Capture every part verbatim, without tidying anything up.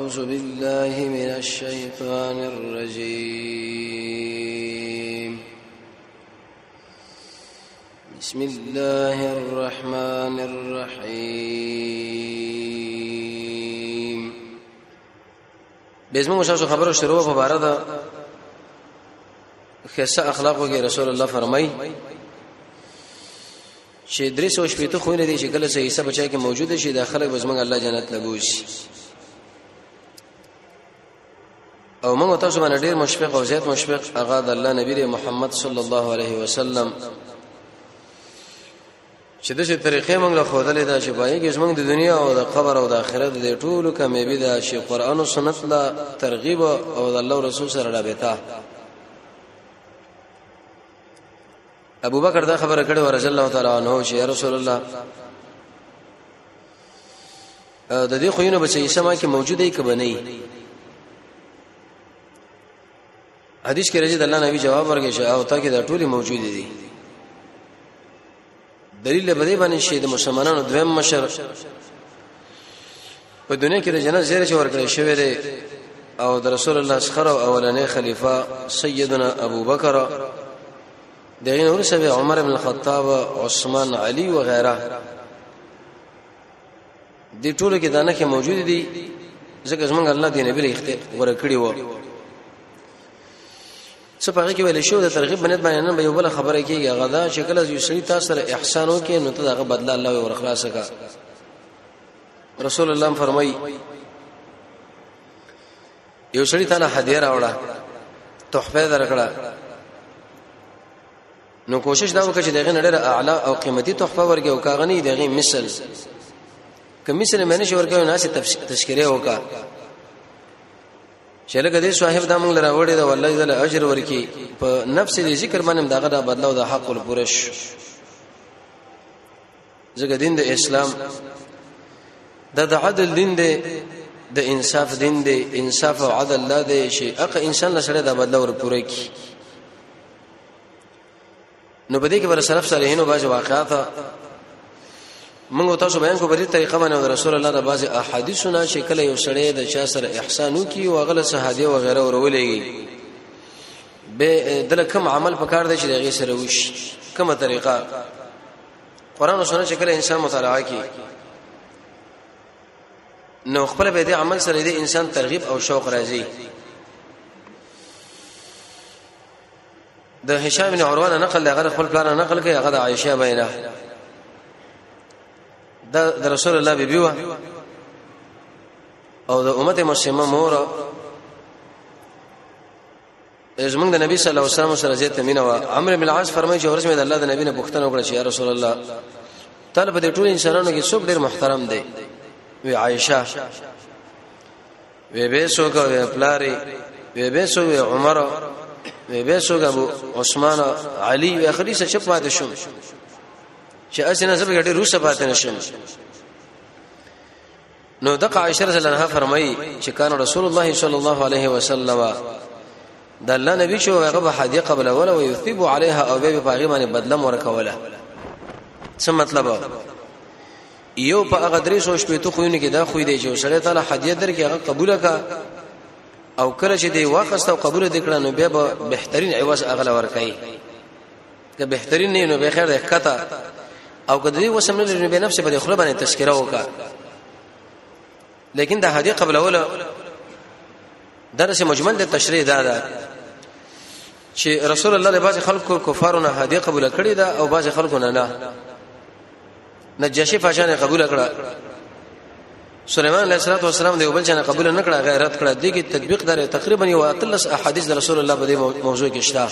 أعوذ بالله من الشيطان الرجيم بسم الله الرحمن الرحيم بسم الله شاسو خبرو شروع په باره ده خاصه اخلاقو کې رسول الله فرمای چې درې سو شپېته خوونه دي چې کله صحیح حساب چا کې موجود شي داخله وزمن الله جنت لګوش او موږ تاسو باندې ډېر مشفق او زیات مشفق هغه د الله نبی محمد صلی الله علیه وسلم چې د څه طریقې موږ له خدای دا چې پای کې زموږ د دنیا او د قبر او د آخرت د ټولو کامیابی دا چې قران او سنت لا ترغیب او د الله رسول سره رابطه ابو بکر دا خبره کړې و رضی الله تعالی عنہ چې رسول الله د دې خوینه بچي سما کې موجوده کې بنئ حدیث کې راځي د الله نبی جواب ورکړي چې او تا کې دا ټولي موجود دي دلیل به دې باندې شي د مسلمانانو دویم مشر په دنیا کې د جنت زیره چې ورکړي شوی دی او د رسول الله څخه اولنې خلیفہ سیدنا ابو بکر دغه نور سبه عمر بن الخطاب عثمان علي و غیره دي ټول کې دانه کې موجود دي ځکه زمونږ الله دی نبی له ورکړي وو څه پاره کې ویل شو د ترغیب باندې باندې به یو بل خبره کېږي غدا شکل از یو سړي تاسو سره احسان وکړي نو ته دغه بدله الله ور خلاص کا رسول الله فرمایي یو سړي ته هدیه راوړه تحفه درکړه نو کوشش دا وکړه چې دغه نړۍ اعلی او قیمتي تحفه ورکړي او کاغنی دغه مثل کوم مثل مې نشي ورکړي نو سي تشکریه وکړه چې لکه دې صاحب دا موږ لراوړې دا والله دې اجر ورکړي په نفس دې ذکر باندې داغه دا بدلو د حق ول پرش ځکه دین د اسلام د عدل دین دی د انصاف دین دی انصاف او عدل لا دی شي اقا انسان له سره دا بدلو ور پوره کی نو بده کې بر سلف صالحینو باج واقعات موږ تاسو بیان کو په دې طریقه باندې رسول الله د باز احادیثونه چې کله یو سړی د چا سره احسان وکي او غل صحابه او غیره ورولېږي به دل کوم عمل پکار دی چې دغه سره وش کومه طریقه قران او سنت چې کله انسان مطالعه کوي نو خپل به دې عمل سره دې انسان ترغیب او شوق راځي د هشام بن عروه نقل دغه خپل پلان نقل کوي هغه د عائشه بینه د رسول الله بیبیوا او د امت مسلمه مور زمونږ د نبی صلی الله علیه وسلم سره زیات مینه و عمرو بن العاص فرمایي چې ورسمه د الله د نبی نه پوښتنه وکړه چې یا رسول الله طالب د ټول انسانانو کې څوک ډیر محترم دی وی عائشه وی به څوک وی پلاری وی به څوک وی عمر وی به څوک ابو عثمان علي وی اخري څه چپ پاتې شو چې اسنه سبه ګټه روسه پاتې نشم نو دغه عائشه رضی الله عنها فرمایي چې کان رسول الله صلی الله علیه وسلم د الله نبی شو هغه هدیه قبل ولا ويثيب عليها او به په غیمه بدله ورکوله څه مطلب یو په هغه درې سو شپې خوونه کې دا خو دی چې سره تعالی هدیه درکې هغه قبول کا او کله چې دی واقعسته او قبول دې کړه نو بیا به بهترین عوض اغله ورکړي که بهترین نه نو به خیر ده کته او کدی وسم نه به نفس په خپل باندې تذکرہ وکا لیکن دا هدیه قبل اوله درس مجمل د تشریح دا ده چې رسول الله له باز خلکو کفارونه هدیه قبول کړي دا او باز خلکو نه نه نجاشی فاشانه قبول کړه سليمان عليه السلام د یو بل څنګه قبول نه کړه غیرت کړه دغه تطبیق دار تقریبا یو اتلس احادیث د رسول الله په دې موضوع کې شته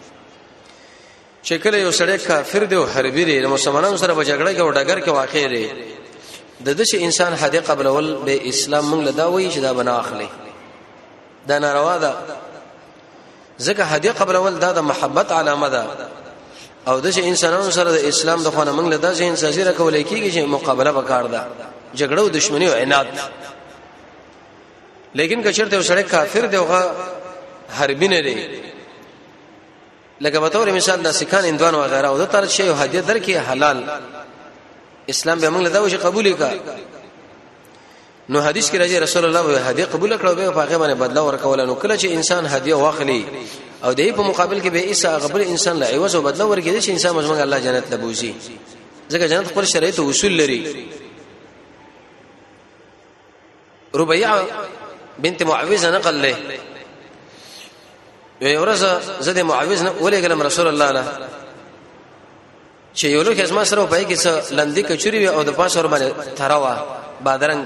چې کله یو سړی کافر دی او حربي دی مسلمانانو سره بجګړه کې او ډګر کې واقع دی د دې انسان هدیه قبل ول به اسلام موږ له دا وایي چې دا بنا اخلي دا ناروا ده ځکه هدیه قبل ول دا د محبت علامه ده او د انسانانو سره د اسلام د خوانه موږ له دا ځین سازیره کولای کیږي چې مقابله وکړ ده جګړه او دښمنی او عناد لیکن کچرته یو سړی کافر دی او حربي نه دی لکه به تور مثال د سکان اندوان و غیره او د تر شی هدیه درکې حلال اسلام به موږ له دا وشي قبول کا نو حدیث کې راځي رسول الله به هدیه قبول کړو به په هغه باندې بدلا ورکول نو کله چې انسان هدیه واخلي او دې په مقابل کې به ایسا غبر انسان لا عوض او بدلا ورکړي چې انسان مزمن الله جنت لبوزي ځکه جنت خپل شرایط او اصول لري. ربيعه بنت معوذ نقل له یو ورځ زده معوذ ولې ګلم رسول الله نه چې یو لوک اسما سره په کې څه لندې کچوري او د پاسور باندې تراوا بادرنګ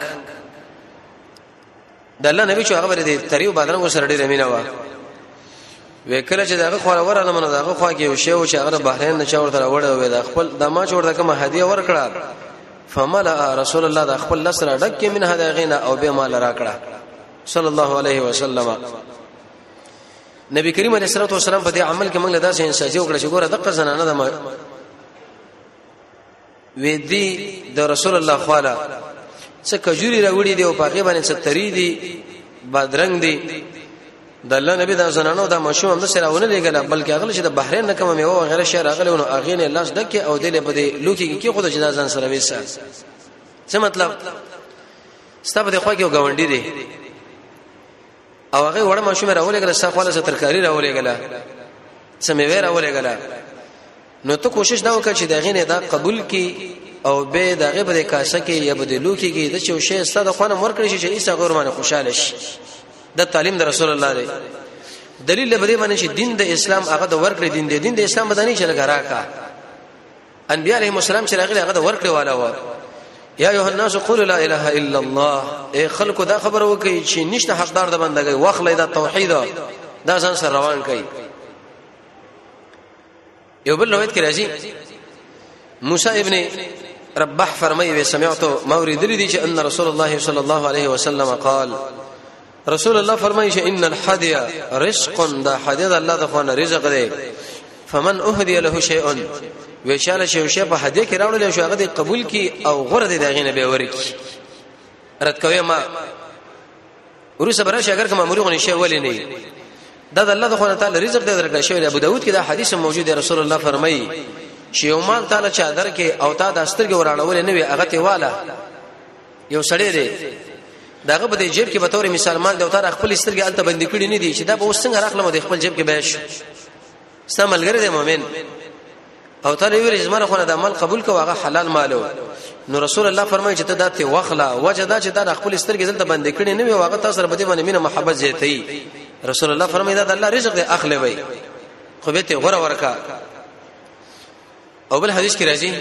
د الله نبی چې هغه دې تریو بادرنګ سره ډېر امینه و وکړه چې داغه خور وراله منه داغه خوا کې یو شی او چې هغه بحرین نه چا ورته وړه و د خپل د ما چې ورته کوم هدیه ورکړه فملأ رسول الله د خپل لسره ډک من هدا غینا او به مال راکړه صلی الله علیه وسلم. نبی کریم علیه الصلاه والسلام په دې عمل کې موږ له داسې انساجي وکړه چې ګوره دغه زنانه د وې دي د رسول الله خواله څه کجوري راوړي دي او پاګې باندې څه تری دي بادرنګ دي د الله نبی د زنانو د مشوم هم سره ونه لګل بلکې هغه چې د بحرین نه کوم میوه وغیرہ شهر هغه له اغې نه لاس ډکه او دلې په دې لوکي کې خود جدا ځان سره وېسه څه مطلب ستاسو د خوا کې غونډې دي او هغه وړه مشوم راولېګل ستاسو خواله ستر کاری راولېګل سمې راولېګل نو ته کوشش دا وکړه چې دا غینه دا قبول کی او به دغه په کاسه کې یا په لوکي کې د چو شی ستاسو خواله مور کړی شي ایسا غور باندې خوشاله شي. د تعلیم د رسول الله دی دلیل به دې باندې چې دین د اسلام هغه د ورکړې دین دی دین د اسلام بدني چې لګراکا انبیاء علیهم السلام چې راغلي هغه د ورکړې والا و یا ایه الناس قولوا لا اله الا الله اے خلکو دا خبر وکي چې نشته حقدار د بندګۍ واخلې دا توحید دا ځان سره روان کړي. یو بل روایت کې راځي موسی ابن رباح فرمایي سمعت مورد لدي چې ان رسول الله صلی الله علیه وسلم قال رسول الله فرمایي چې ان الحدي رزق دا حدي الله د خوانه رزق دی فمن اهدي له شيء وشاله شی شی په هدیه کې راوړل شو هغه دی قبول کی او غره دی دغه نه به ورکی رد کوي ما ورسره برشه اگر کوم امر غونې شی ولې نه دا د الله د خوانه تعالی رزق دی درکړی شوی ابو داود کې دا حدیث موجود دی رسول الله فرمایي چې یو مال تعالی چادر کې او تا د استرګ وراړول نه وي هغه ته والا یو سړی دی داغه په دې جیب کې به تور مثال مال د اوتار خپل سترګې الته بندې کړې نه دي چې دا به وسنګ راخلم د خپل جیب کې بهش استعمالګر دی مؤمن او تعالی ویل زمانه خو نه د عمل قبول کو هغه حلال مالو نو رسول الله فرمایي چې ته دته واخلا وجدا چې دا خپل سترګې دلته بندې کړې نه وي هغه تاسو سره بده باندې مینه محبت زیاتې رسول الله فرمایي دا د الله رزق دی اخلي وي خو به ته غره ورکا. او بل حدیث کې راځي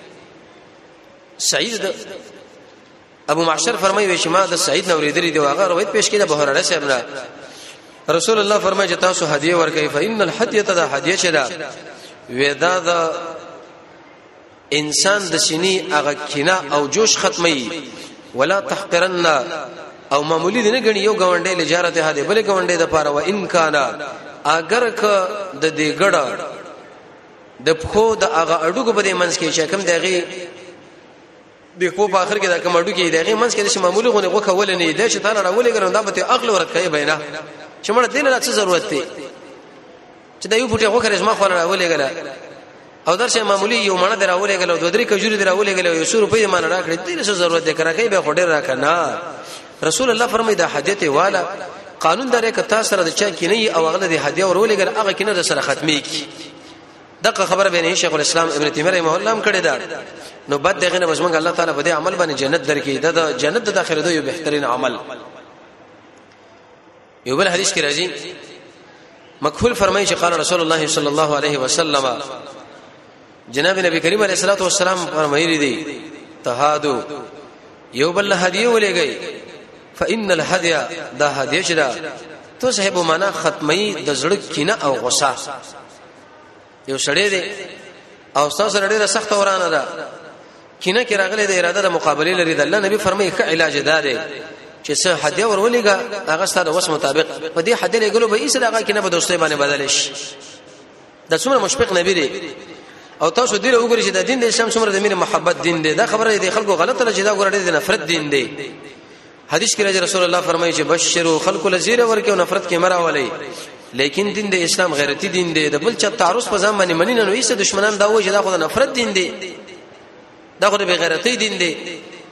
سعید ابو معشر فرمایي چې ما د سعید نو ورېدلې دی هغه روایت پېښ کړه بهر راځي ابنا رسول الله فرمایي چې تاسو هدیه ورکړئ فإن الهدیه تدا هدیه چدا ودا د انسان د سینې هغه کینه او جوش ختمي ولا تحقرن او معمولی دی نه غني یو غونډې لجارت هدیه بلې غونډې د پاره و ان کان اگر ک د دې ګړه د خو د هغه اډوګو په دې منځ کې چې کوم دغه د خو په اخر کې دا کوم اډو کې دغه منځ کې د معمولی غونې غوخه ول نه دی چې تعالی راولې ګرځنده دا به عقل ورکړي بینه چې مړ دین لا څه ضرورت دی چې دا یو فوټه غوخه رسمه خو راولې ګره او درشه معمولی یو مړه دراولې ګره دوه درې کجوري دراولې ګره یو سو روپۍ مان راکړي دې څه ضرورت دی کړه کوي به خډر راکنه رسول الله فرمایي دا حاجت والا قانون درې کته سره د چا کې نه او هغه د هدیه ورولې ګره هغه کې نه سره ختمي کی دغه خبره به نه شیخ الاسلام ابن تیمیه رحمه الله هم کړی دا نو بد دغه نه بسمنګ الله تعالی په دې عمل باندې جنت درکې دا جنت د داخله دی یو بهترین عمل. یو بل حدیث کې راځي مکحول فرمایي چې قال رسول الله صلی الله علیه وسلم جناب نبی کریم علیه الصلاه والسلام فرمایلی دي تهادو یو بل هدیه ولېږي فإن الهدي دا هدیه چې دا تو صاحب معنا ختمي د زړه کینه او غصه یو سړی دی او تاسو سره ډیره سخت ورانه ده کینه کې راغله د اراده د مقابله لري د الله نبی فرمایي ک علاج دار چې څه هدیه ورولېګا هغه ستاسو وس مطابق په دې هدیه لګلو به ایسه هغه کینه په دوستۍ باندې بدل شي د څومره مشفق نبی دی او تاسو دې وګورئ چې د دین د اسلام څومره د مینه محبت دین دی دا خبره دی خلکو غلطه لږه دا ګورړې د نفرت دین دی. حدیث کې راځي رسول الله فرمایي چې بشروا خلق الذين ورکه نفرت کې مراولي لیکن دین د اسلام غیرتی دین دی د بل چا تعرض په ځان باندې منی نه وېسه دشمنان دا وایي دا خو د نفرت دین دی دا خو د غیرتی دین دی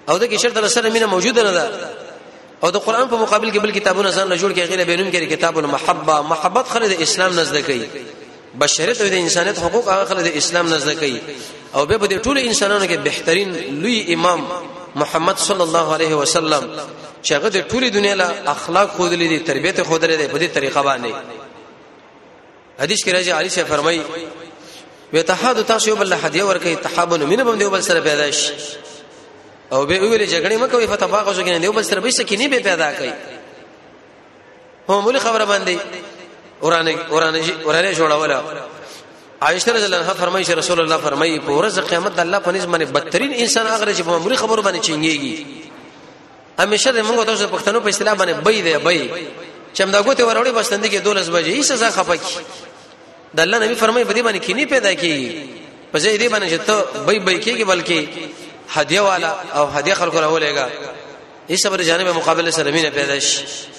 او د کې شرط سره مینه موجوده نه ده او د قران په مقابل کې بل کتابونه ځان له جوړ کې غیر بینون کې کتاب المحبه محبت خلد اسلام نزد کوي بشریت او د انسانیت حقوق هغه خلد اسلام نزد کوي او به د ټول انسانانو کې بهترین لوی امام محمد صلی الله علیه وسلم چې هغه د ټولي دنیا له اخلاق خودلې دي تربيت خودلې دي په دې طریقه باندې حدیث کې راځي علي شه فرمایي وتحاد تاسو یو بل هدیه ورکې تحابن مين بم دی بل سره پیدا شي او به ویلې جګړې مکوې فتباغو کې نه دی بل سره به سکینی به پیدا کوي هم مولي خبره باندې ورانه ورانه ورانه جوړوله عائشہ رضی الله عنها فرمایي چې رسول الله فرمایي په ورځ قیامت الله په نسبت باندې بدترین انسان هغه چې په مولي خبرو باندې چنګيږي همیشه موږ تاسو په پښتنو په اصطلاح باندې بې دی بې چمداګوته وروړي بسندې کې دولس بجې هیڅ ځا خپکی د الله نبی فرمایي په دې باندې کینی پیدا کیږي په ځای دې باندې چې ته بې بې کېږي بلکې هدیه والا او هدیه خلکو راولېګا هیڅ صبر جانب مقابله سره مینه پیدا شي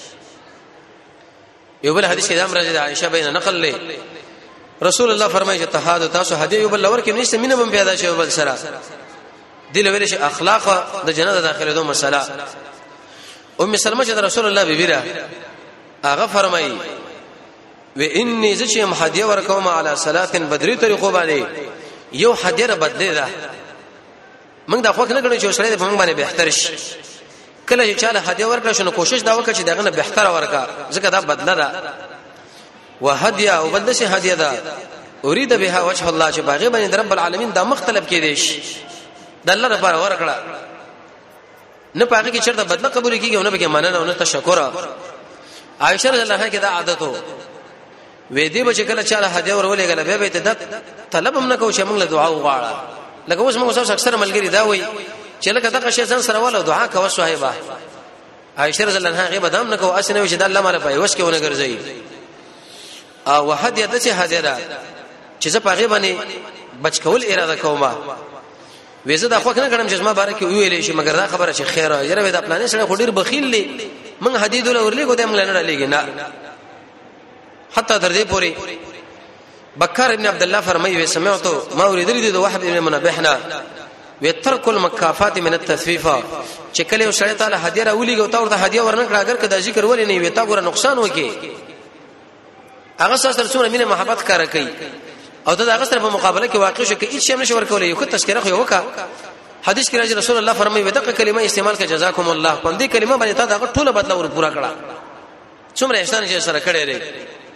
یو بل حدیث کې د امر د عائشہ بین نقل له رسول الله فرمایي چې تحاد تاسو هدیه یو بل لور کې نشته مینه هم پیدا شي بل سره دل ویل شي اخلاق د جنت داخله دوه مسله ام سلمہ چې رسول الله بیبیره هغه فرمایي و انی ذشم هدیه ورکوم علی صلات بدری طریقو باندې یو هدیه بدله ده موږ دا خو نه غواړو چې سره په موږ باندې بهتر شي کله چې چاله هدیه ورکړو شنو کوشش دا وکړه چې دغه نه بهتر ورکا ځکه دا بدله ده وهدیه او بدله شي هدیه ده اريد بها وجه الله چې باغی باندې رب العالمین دا مختلف کې دي شي د الله لپاره ورکړه نه پاګه کې چرته بدله قبول کیږي او نه به مننه او نه تشکر عائشہ رضی الله عنها کې دا عادت وو وې دې بچ کله چاله هدیه ورولې غل به به ته طلب هم نه کو چې موږ له دعا وغواړه لکه اوس موږ اوس اکثر ملګری دا وایي چې لکه دغه شی ځان سره ولا دعا کوي صاحبہ عائشہ رضی الله عنها غیبه دام نه کو اسنه چې د الله مال پای وس کې ونه ګرځي او هدیه ته چې هدیه ده چې زه پاغه باندې بچ کول اراده کوم وېزه دا خو کنه کړم چې ما بارے کې ویلې شي مګر دا خبره چې خیره یره دا پلانې سره خډیر بخیل لې من حدیث له ورلې کو دې موږ نه لګی نه حتی تر دې پوري بکر ابن عبد الله فرمایي و سمعته ما اريد دې وحب ابن منبهنا وترك المكافات من التثفيف چې کله شړې تعالی هدیه راولېږي او تا ورته هدیه ورنکړه اگر کدا ذکر ولې نه وي تا ګوره نقصان وکي هغه سره څومره مینه محبت کار کوي او دا هغه سره په مقابله کې واقع شو کې هیڅ شی نشي ورکولې یو تذکرہ خو وکا حدیث کې راځي رسول الله فرمایي ودغه کلمه استعمال کې جزاکم الله په دې کلمه باندې تا دا ټول بدلا ور پورا کړه څومره احسان چې سره کړی لري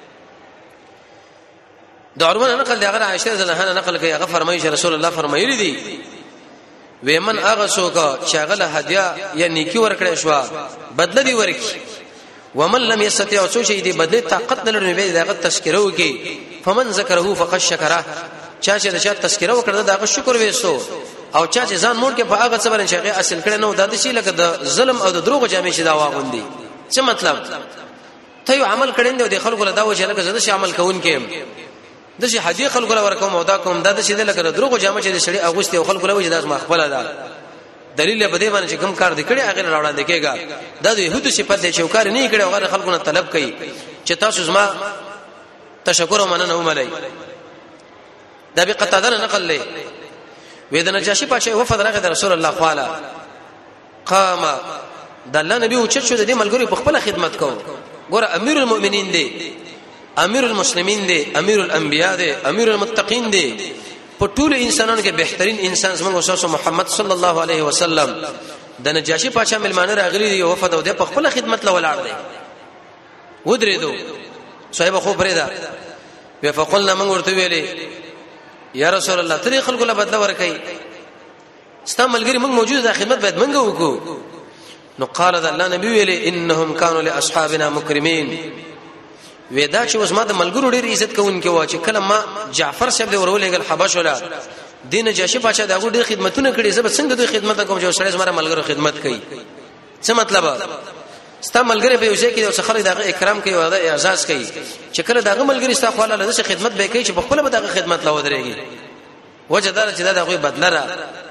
دا ورونه نقل دی هغه عائشہ رضی الله عنها نقل کوي هغه فرمایي چې رسول الله فرمایلی دي ومن هغه څوک چې هغه هدیه یا نیکی ورکړې شو بدله دی ورکړي ومن لم يستطيع سو شي دي بدله طاقت نه لري به دغه تذکره وکي فمن ذکره فقد شکره چا چې دا تذکره وکړه دغه شکر وېسو او چا چې ځان مور کې په هغه څبرن شي اصل کړي نو د دې شي لکه د ظلم او د دروغ جامې شي دا واغوندي څه مطلب ته یو عمل کړي دی د خلکو له دا و چې لکه زده شي عمل کوون کې د شي حدیث خلکو له ورکوم او دا کوم دا د شي لکه د دروغ جامې چې شړي اغوستي او خلکو له وجه داس مخبل ده دلیل به دې باندې چې کوم کار دې کړي هغه راوړاندې کېږي دا د يهودو صفات دي چې کار نه کړي او هغه خلکو نه طلب کوي چې تاسو زما تشکر ومننه وملای دا به قطاده نقل لې وې د نجاشي پاشه وفد راغی د رسول الله خواله قام د الله نبی او چې شو د دې ملګری په خپل خدمت کو ګوره امیر المؤمنین دی امیر المسلمین دی امیر الانبیاء دی امیر المتقین دی په ټول انسانانو کې بهترین انسان زموږ رسول محمد صلی الله علیه وسلم د نجاشي پاشه ملمانه راغلی دی وفد او د په خپل خدمت له ولاړ دی ودرېدو صاحب خو پرېدا وی فقلنا من ورته ویلې یا رسول الله ترې خلکو له بدله ورکې استعمالګری موږ موجود د خدمت باید منګو وکړو نو قال ذا الله نبی ویلې انهم كانوا لاصحابنا مكرمين ودا چې اوس ما د ملګرو ډېر عزت کوونکې و چې کله ما جعفر صاحب ورولېګل حبش ولا دین جاشي پاچا دغه ډېر خدمتونه کړې زب څنګه دوی خدمت کوم چې سره زما ملګرو خدمت کوي څه مطلب ستا ملګری په یوځای کې اوس خلک دغه اکرام کوي او د اعزاز کوي چې کله دغه ملګری ستا خواله له خدمت به کوي چې په خپل به دغه خدمت لا ودرېږي وجدار چې دغه بدله را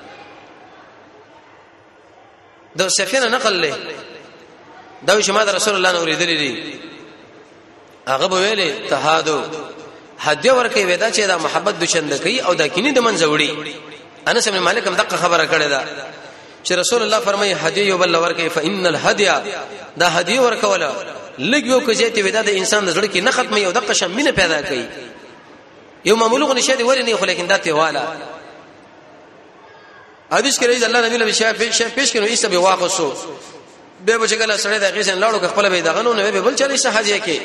د سفینه نقل له دا چې ما د رسول الله نور دي هغه به ویلې تهادو هدیه ورکې ودا چې دا محبت د چند کوي او دا کینی د منځوړي انس بن مالک هم دغه خبره کړې ده چې رسول الله فرمایي هدیه یو بل ورکه فإن الهديه دا هدیه ورکوله لګیو کې چې ته د انسان د زړه کې نه ختمي او د قشم مینه پیدا کوي یو معمولغه نشه دی ورنه خو لیکن دا ته والا حدیث کې رسول الله نبی له شای پیش پیش کړي ایسه به واقصو به بچګله سره د غیسن لاړو خپل به دغه نو به بل چلی صحابه کې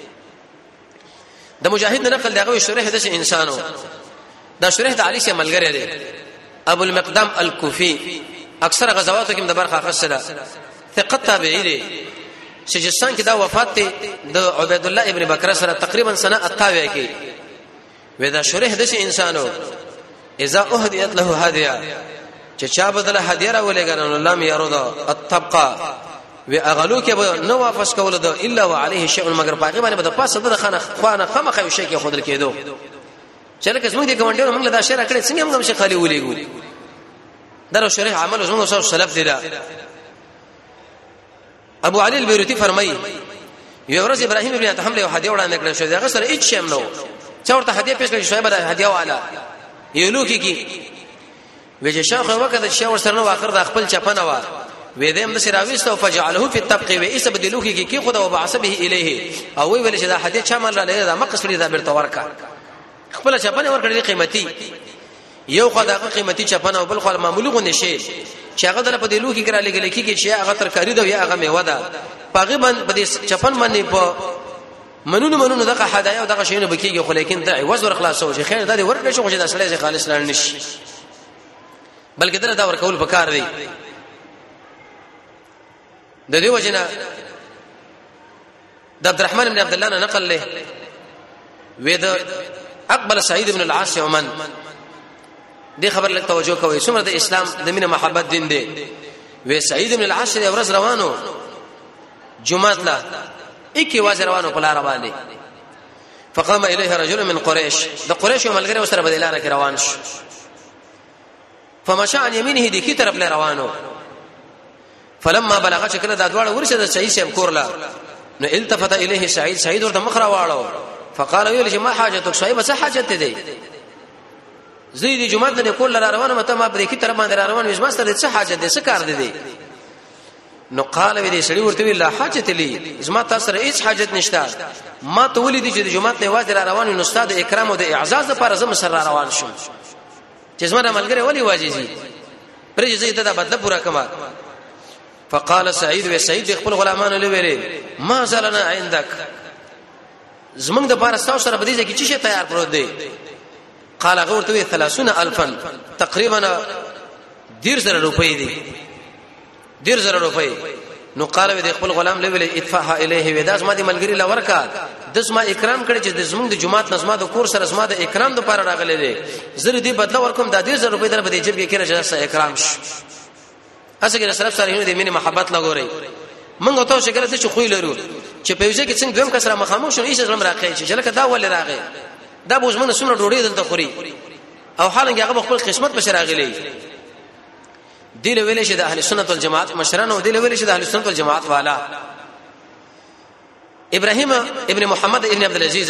د مجاهد نقل دغه شریح د انسانو دا شریح د علی سي ملګری دی ابو المقدام الكوفي اکثر غزواتو کې د برخه خاصه ثقه تابعی دی سجستان کې دا وفات دی د عبید الله ابن بکر سره تقریبا سنه التابع کې ودا شریح د انسانو اذا اهدیت له هدیه چې چا بدله هدیه راولېګنه لم يرد الطبقه و اغلو کې نو واپس کول ده الا وعليه شيء مگر باقي باندې د پاسه د خانه خوانه خمخه شي کې خودل کېدو چې لکه څنګه دي ګوندونو موږ دا شعر کړی څنګه موږ شي خالي ولېګو درو شریح عمل زموږ سره سلف دي دا ابو علي البيروتي فرمایي یو ورځ ابراهيم ابن ادهم له هدیه وړاندې کړل شو دا سره هیڅ شم نو چا ورته هدیه پیښ کړی شوی به هدیه والا یو لوکي کی وجه شاخ وکړه چې ور سره نو اخر د خپل چپنه وا وې دې هم سراويست او فجعله في الطبق وإيس بدلوکي کی کی خدا وبعثبه الیه او وی ویل چې دا هدیه چا مال له دا مقصد دا برته ورکا خپل چپنه ورکړي قیمتي یو خدای قیمتي چپنه او بل خو معمولی غو نشي چې هغه د په دلوکي کرا لګل کی چې هغه ترکاری دا یا هغه میوه ده پاغي باندې په چپن باندې په منونو منونو دغه هدايا او دغه شینو بکیږي خو لیکن دا وزر خلاصو چې خیر دا ورکړي شو چې دا سړی خالص نه نشي بلکې دا ورکول پکار دی د دې وجنه د عبدالرحمن بن عبد الله نقل له وې اقبل سعيد بن العاص يومن دې خبر لک توجه کوي څومره د اسلام د مینه محبت دین دی وې سعيد بن العاص یې ورځ روانو جمعه لا اکی واز روانو په لار باندې فقام اليه رجل من قريش د قريش ملګری وسره بدلانه کې روان شو فمشى عن يمينه دي کی طرف له روانو فلما بلغ شكل د ادوار ورشه د سعيد سم کورلا نو التفت اليه سعيد سعيد ورته مخرا واړو فقال يقول ما حاجتك صاحب څه حاجت دي زيد جمعه نه کول روانو مته ما بری کی طرف باندې روانو اسما ستر څه حاجت دي څه کار دي نو قال وی دې سړي ورته وی لا حاجت لي اسما تاسو سره هیڅ حاجت نشته ما ته ولې دي چې جمعه نه واځ روانو نو استاد اکرام او د اعزاز لپاره زم سره روان شوم چې زما ملګری ولي واجزي پرې زید دا بدله پورا کما فقال سعيد و سعيد خپل غلامانو له ویلي ما زلنا عندك زمنګ د پاره تاسو سره بدیږي چې شي تیار پروت دی قال غورته ثلاثين الفا تقریبا ډیر زره روپۍ دي ډیر زره روپۍ نو قال د خپل غلام له ویلي ادفعها الیه وداس ما دي ملګری لا ورکا دس ما اکرام کړي چې د زمنګ د جمعات نظم د کور سره زما د اکرام د پاره راغلي دي زره دي بدله ورکوم د ډیر زره روپۍ در بده جيب کې کړي چې اکرام شي اسه کې سره سره د مینه محبت لګوري منګو ته شکر ته خو لرو چې په یوځای کې څنګه دویم کسره مخامخ شو هیڅ زلم راخی چې لکه دا ول راغی دا بوزمنه سمره ډوړې دلته خوري او حالانکه هغه خپل قسمت په شراغلي دی له ویلې شه د اهل سنت والجماعت مشران او دی له ویلې شه د اهل سنت والجماعت والا ابراهيم ابن محمد ابن عبد العزيز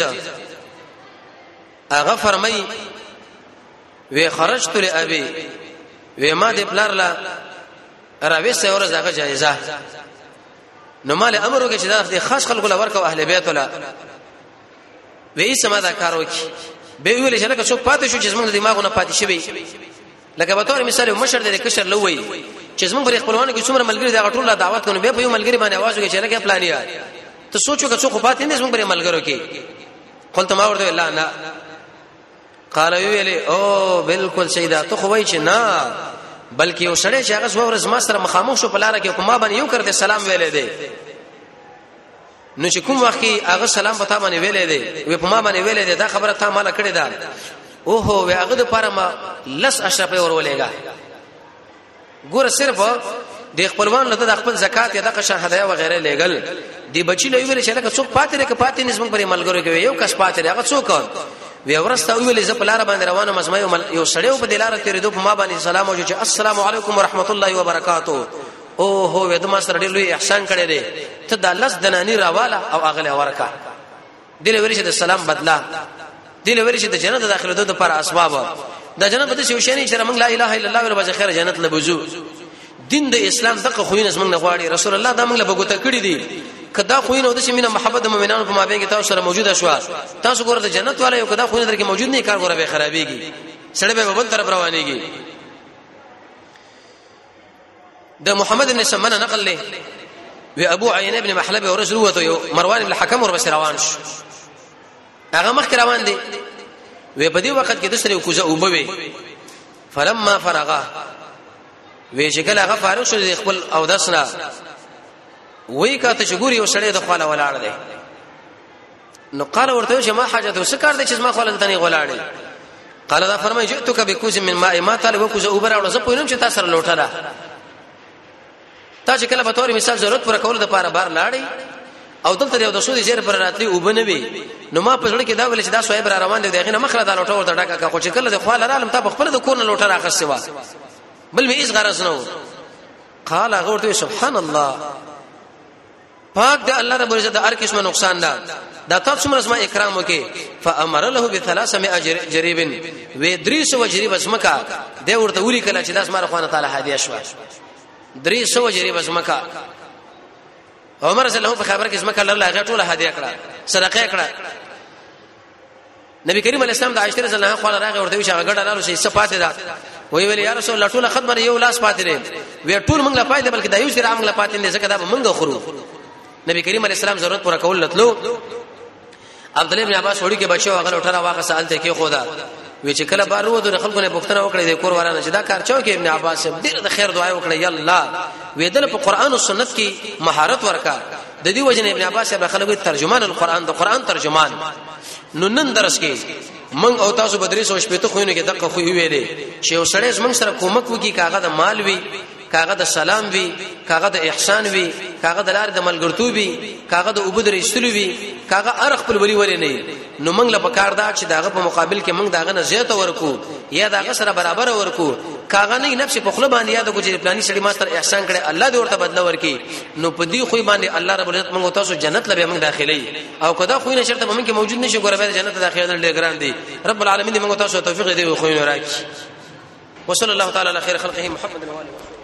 هغه فرمای وی خرجت لابي وی ما د پلار لا راوي سه ورځ هغه جایزه نو مال امر وکړي چې دا خاص خلکو لور کو اهل بیت ولا وی سما دا کار وکي به ویل چې لکه څوک پاتې شو چې زمونږ دماغونه پاتې شوی لکه به تور مثال مشر د کشر لوی چې زمونږ بری خپلوانو کې څومره ملګری دا ټول دعوت کوي به په یو ملګری باندې आवाज وکړي چې لکه پلانیا ته سوچو که څوک پاتې نه زمونږ بری ملګرو کې قلت ما ورته الله نه قال ویلي او بالکل سیدا ته خو وای چې نه بلکې یو سړی چې هغه څو ورځې ما سره مخامخ شو په لار کې کومه باندې یو کرته سلام ویلې دی نو چې کوم وخت هغه سلام پتا باندې ویلې دی وې په ما باندې ویلې دی دا خبره تا مال کړې ده او هو وې هغه د پاره ما لس اشرف ورولېګا ګوره صرف د خپلوان له د خپل زکات یا د قشن هدايا و غیره لګل دی بچی له ویل چې لکه څوک پاتې نه کې پاتې نسبت پرې ملګرو کې یو کس پاتې هغه څوک وی ورسته ویل ز په لار باندې روانه مزمه یو سړیو په دلاره تیرې دوه ما باندې سلام او چې السلام علیکم ورحمت الله وبرکاتہ او هو وې د ما سره ډېر لوی احسان کړی دی ته د لس دنانی راواله او اغله ورکا دله ویل چې د سلام بدلا دله ویل چې د جنت داخله دوه پر اسباب د جنت بده شو شنی چې موږ لا اله الا الله ور بځ خیر جنت لبوزو دین د اسلام دغه خوینه زمنګ نه غواړي رسول الله دا موږ له بغوته کړی دي کدا خوینه د شمینه محبت د مؤمنانو په مابین کې تاسو سره موجوده شو تاسو ګوره د جنت والے یو کدا خوینه درکې موجود نه کار ګوره به خرابېږي سړی به بل طرف روانيږي د محمد بن سمنه نقل له وی ابو عینه ابن محلب او رجل وته مروان بن الحكم ور بس روان شو هغه مخ روان دي وی په دې وخت کې د سره کوزه وبوي فلما فرغا وی شکل هغه فارغ شو خپل او دسنا وی کاته شګوري او سړی د خواله ولاړ دی نو قال ورته چې ما حاجت وسکار دي چې ما خواله تنه ولاړ دی قال دا فرمای جئتک بكوز من ماء ما طالب وکوزه اوبر او زه پوینم چې تاسو سره لوټه ده تا چې کله به تور مثال ضرورت پر کول د پاره بار لاړی او دلته یو د سودي زیر پر راتلی وبنوي نو ما په ځړ کې دا ویل چې دا سویب را روان دي دغه مخله دا لوټه ورته ډاکا خو چې کله د خواله رالم ته خپل د کور نه لوټه راخسته وا بل می اس غرض نو قال غورته سبحان الله پاک د الله رب عزت هر قسمه نقصان ده دا تاسو مرز ما اکرام وکي فامر له بثلاثه جريب و دريس وجريب اسمکا د ورته وري کله چې داس مار خوانه تعالی هدیه شو دريس وجريب اسمکا عمر رضی الله په خبر کې اسمکا الله هغه ټول هدیه کړه صدقه کړه نبی کریم علیه السلام د عائشہ رضی الله عنها خپل راغه ورته چې هغه ګډه لالو شي صفات ده وی ویل یا رسول الله ټول خدمت یو لاس پاتې لري وی ټول موږ لا پاتې بلکې دا یو چې رام لا پاتې نه ځکه دا موږ خورو نبی کریم علیه السلام ضرورت پورا کول لتلو عبد الله بن عباس وړي کې بچو هغه لوټه واقع سالته کې خدا وی چې کله بار وو د خلکو نه پوښتنه وکړي د کور ورانه چې دا کار چاو کې ابن عباس ډیر د خیر دعا وکړي یا الله وی دل په قران او سنت کې مهارت ورکا د دې وجنه ابن عباس به خلکو ترجمان القرآن د قرآن ترجمان نو نن درس کې من او تاسو بدري سو شپته خوینه کې دغه خو ویلې چې وسړې موږ سره کومک وکي کاغه د مال وی کاغه د سلام وی کاغه د احسان وی کاغه د لار د ملګرتوب وی کاغه د عبادت رسول وی کاغه ارخ په ولی ولې نه نو موږ له پکار دا چې داغه په مقابل کې موږ داغه نه زیات ورکو یا داغه سره برابر ورکو کاغه نه نفس په خپل باندې یاد کو چې پلاني سړي ماستر احسان کړي الله دې ورته بدله ورکي نو په دې خو باندې الله رب العزت موږ تاسو جنت لبه موږ داخلي او کدا خو نه شرط موږ کې موجود نشي ګوره به جنت داخلي ډېر ګران دي رب العالمین دې موږ تاسو توفیق دې خو نه راکړي وصلی الله تعالی علی خیر خلقه محمد و علیه